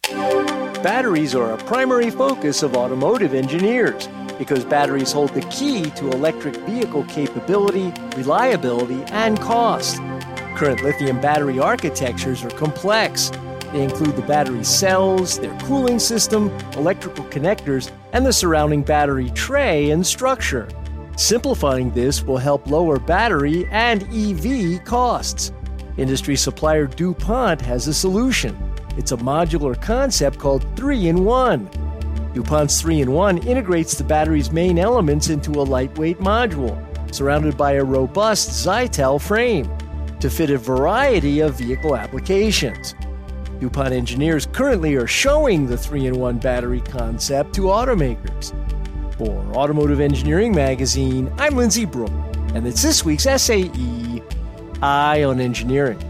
Batteries are a primary focus of automotive engineers because batteries hold the key to electric vehicle capability, reliability, and cost. Current lithium battery architectures are complex. They include the battery cells, their cooling system, electrical connectors, and the surrounding battery tray and structure. Simplifying this will help lower battery and EV costs. Industry supplier DuPont has a solution. It's a modular concept called 3-in-1. DuPont's 3-in-1 integrates the battery's main elements into a lightweight module, surrounded by a robust Zytel frame, to fit a variety of vehicle applications. DuPont engineers currently are showing the 3-in-1 battery concept to automakers. For Automotive Engineering Magazine, I'm Lindsay Brooke, and it's this week's SAE, Eye on Engineering.